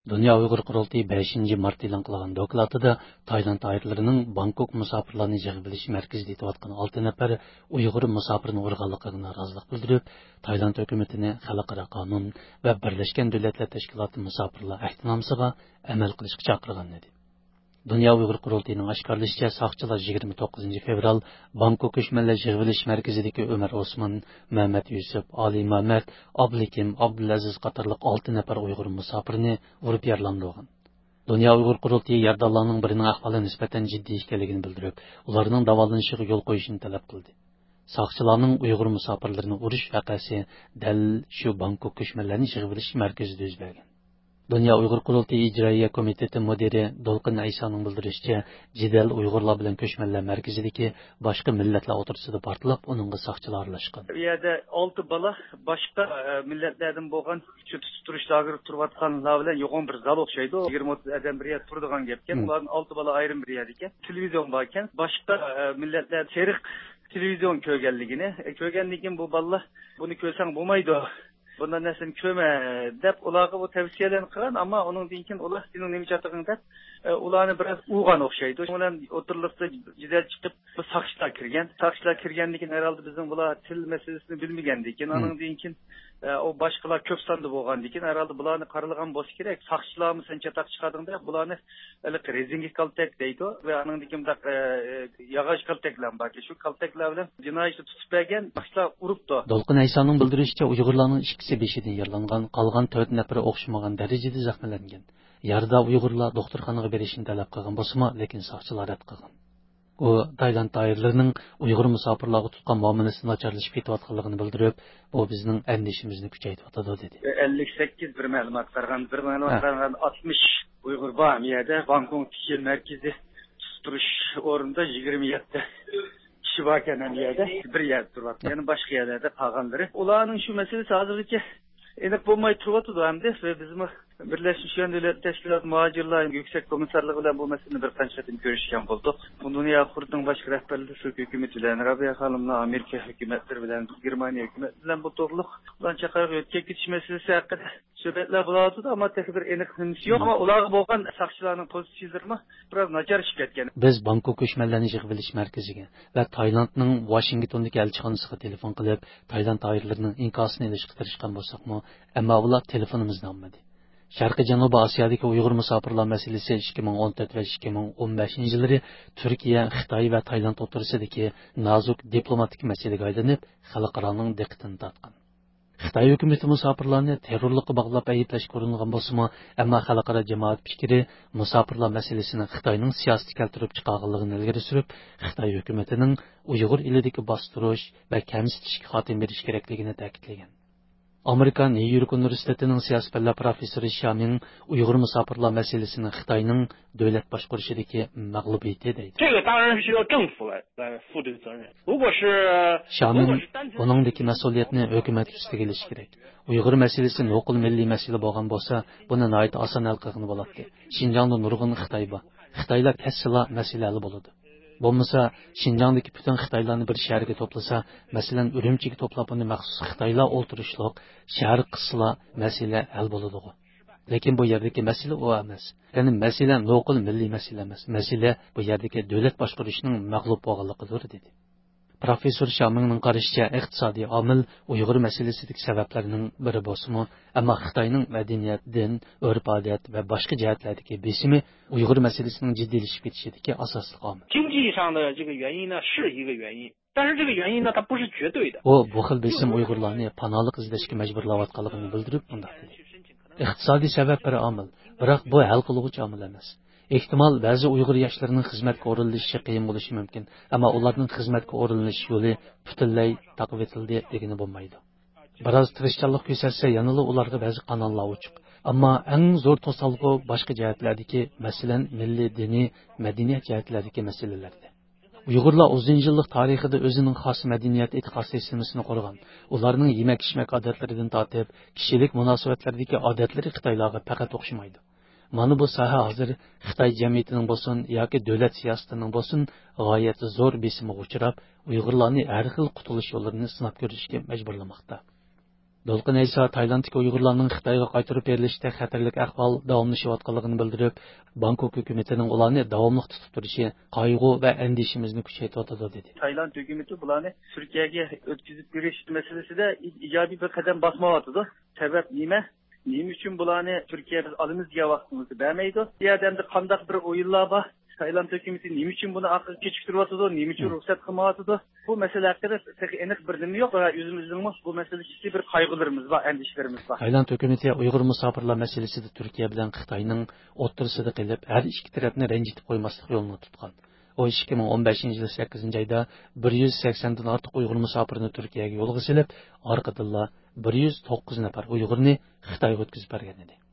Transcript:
Dünya Uyghur Qurultayı 5 mart e'lon qilgan dokladida Tayland ayrılırının Bangkok musafirlarını yig'ib bilish markazida etayotgan 6 nafar Uyg'ur musafirni urganligiga norozilik bildirib, Tayland hukumatini xalqaro qonun va Birlashgan Davlatlar Tashkiloti musafirlar ahdnomasiga amal qilishga chaqirgan edi. Dünya Uyghur Qurultayıning oshkorlashicha, soqchilar 29 fevral Bangkok ko'chmanlar yig'ilish markazidagi Umar Osman, Muhammad Yusuf, Ali Muhammad, Abdulikim, Abdulaziz qatorliq 6 nafar Uyg'ur musofirni urib yaralagan. Dünya Uyghur Qurultayı yardımlarının birinin ahvali nisbatan jiddiy ekanligini bildirib, ularning davolanishiga yo'l qo'yishni talab qildi. Soqchilarning Uyg'ur musofirlarini urish vaqasi dal shu Bangkok ko'chmanlarni yig'ilish markazida yuz bergan. Dünya Uyghur Qurultayı İcraiya Komiteti müdiri Dolqin Aysanın bildirishicha, jidal Uyg'urlar bilan ko'chmanlar markazidagi boshqa millatlar o'tirsida portlab, uningga soqchilar aralashgan. Bu yerda 6 bola boshqa millatlardan bo'lgan shu tutirish lagerida turayotganlar bilan yo'g'on bir zal o'xshaydi. 20-30 odam bir yerda turadigan gapkan. Ularning 6 bola ayrim bir yerda ekan. Televizion bor ekan. Boshqa millatlar seriq televizion ko'rganligini bu bolalar buni ko'rsang bo'lmaydi. Bundan nesini köme dep ulağı bu tavsiyelerini kıran ama onun dinkin ulah senin nemi çatığın dep ulağını biraz uğan okşaydı. Ulan oturlukta cidel çıkıp bu sakşılar kirgen. Sakşılar kirgenlikin herhalde bizim ulağı til meselesini bilmegendikin. Onun dinkin o başkalar köp sandı boğan dikin. Herhalde bulağını karılıgan boş gerek. Sakşılar mı sen çatak çıkardın da bulağını rezingi kaltek deydi. Ve onun dikin bak yağış kaltekler bak. Şu kaltekler bile cinayeti tutup bergen başla urup da. Dolqin Aysanın bildirishicha, Uyg'urlarning ikkisi beshidan yaralangan, qolgan 4 nafari o'xshamagan darajada zaxmlangan. Yarda Uyg'urlar doktorxonaga berishni talab qilgan bo'lsa-mu, lekin soqchilar rad qilgan. U Tayland doiralarining Uyg'ur musofirlarga tutgan muomalasi nacharlashib ketayotganligini bildirib, bu bizning andishimizni kuchaytiradi dedi. 58 bir ma'lumot qargan 60 Uyg'ur bor yerda Bangkok tikish markazi turish o'rnida 27 kişi varken yerde bir yer durup yani başka yerlerde kalganları. Ulanın şu meselesi hazırlıkça enik bulmayı turvatı da hem de ve bizim Birleşmiş Milletler Teşkilatı Muhacirler Yüksek Komiserliği ile bu meseleyi bir tanıştığım görüşken bulduk. Bu dünya kurduğun başka rehberleri Türk hükümetiyle, Rabia Hanım'la Amerika hükümetleri ile, Germanya hükümetiyle bu doğruluk. Ulan çakarak ötke gidiş meselesi hakkında söhbetler buladı da ama tek bir enik hınısı yok. Ama ulağı boğan sakçılarının pozisyonlarını biraz nacar şikayetken. Biz Bangkok ko'chmanlarni yig'ilish markaziga va Taylandning Washingtondagi elchixonasiga telefon qilib, Tayland doiralarining inkosini olishga tirishgan bo'lsak-mu, ammo ular telefonimizni olmadi. Sharqiy Janubiy Osiyodagi Uyg'ur musofirlar masalasi 2014 va 2015 yillari Turkiya, Xitoy va Tayland o'rtasidagi nozuk diplomatik masalaga aylanib, xalqaroning diqqatini tortgan. Xitoy hukumati musofirlarni terrorlikqa bog'lab ayblash ko'ringan bo'lsa-mu, ammo xalqaro jamoat fikri musofirlar masalasini Xitoyning siyosati keltirib chiqarganligini ilgari surib, Xitoy hukumatining Uyg'ur elidagi bostirish va kamsitishga xotim berish kerakligini ta'kidlagan. Amerika New York Universitetining siyosiy fanlar professori Shamin Uyg'ur musofirlar masalasini Xitoyning davlat boshqarishidagi mag'lubiyati deydi. Shamin buningdagi mas'uliyatni hukumat ustiga olishi kerak. Uyg'ur masalasi noqul milliy masala bo'lgan bo'lsa, buni nihoyat oson hal qilgan bo'ladi. Xinjiangda nurg'un Xitoy bor. Xitoylar kassala masala hal bo'ladi. Bo'lmasa, Xinjiangdagi butun Xitoylarni bir shaharga to'plasa, masalan, Urumchiga to'plab uni maxsus Xitoylar o'ltirishliq shahar qilsa, masala hal bo'ladi. Lekin bu yerdagi masala u emas. Ya'ni masala noqul milliy masala emas. Masala bu yerdagi davlat boshqarishning mag'lub bo'lganligidir dedi. Professor Shaminning qarashicha, iqtisodiy omil Uyg'ur masalasidagi sabablarning biri bo'lsa-mu, ammo Xitoyning madaniyat, din, urf-odat va boshqa jihatlardagi besimi Uyg'ur masalasining jiddiylashib ketishidagi asosli omil. U bu xil besim Uyg'urlarni panolik izlashga majburlayotganligini bildirib, bunday dedi. Iqtisodiy sabab bir omil, biroq bu hal qiluvchi omil emas. Ehtimol ba'zi Uyg'ur yoshlarining xizmatga o'rinlashishi qiyin bo'lishi mumkin, ammo ularning xizmatga o'rinlanish yo'li butunlay taqib etildi degani bo'lmaydi. Biroz tirishchanlik ko'rsatsa, yanada ularga ba'zi qonunlar ochiq. Ammo eng zo'r to'salg'u boshqa jihatlardagi, masalan, milliy, diniy, madaniyat jihatlaridagi masalalarda. Uyg'urlar uzun yillik tarixida o'zining xos madaniyat e'tiqod sistemasini qurgan. Ularning yemak-ichmak odatlaridan tortib, kishilik munosabatlardagi odatlari Xitoylarga faqat o'xshamaydi. Mana bu soha hozir Xitoy jamiyatining bo'lsin yoki davlat siyosatining bo'lsin g'oyat zo'r besimga uchrab, Uyg'urlarni har xil qutulish yo'llarini sinab ko'rishga majburlamoqda. Dolqin Eysa Taylandlik Uyg'urlarning Xitoyga qaytarib berilishda xatarlik ahvol davomlashayotganligini bildirib, Bangkok hukumatining ularni davomli tutib turishi qayg'u va andishimizni kuchaytiradi dedi. Tayland hukumati bularni Turkiyaga o'tkazib berish masalasida ijobiy bir qadam bosmayotdi. Sabab nima? Nima uchun bularni Turkiya biz olamiz degan vaqtimizni bermaydi? Bu yerda endi qandaq bir o'yinlar bor? Tayland hukumati nima uchun buni kechiktiryotdi? Nima uchun ruxsat qilmayotdi? Bu masala haqida aniq bir nima yo'q va o'zimizning bu masalasida bir qayg'ularimiz bor, andishlarimiz bor. Tayland hukumati Uyg'ur musofirlar masalasida Turkiya bilan Xitoyning o'rtasida qilib, har ikki tarafni ranjitib qo'ymaslik yo'lini tutgan. O 2015 yil 8 oyda 180 dan ortiq Uyg'ur musofirni Turkiyaga yo'lga silib, orqadan 109 nafar Uyg'urni Xitoyga o'tkazib bergan edi.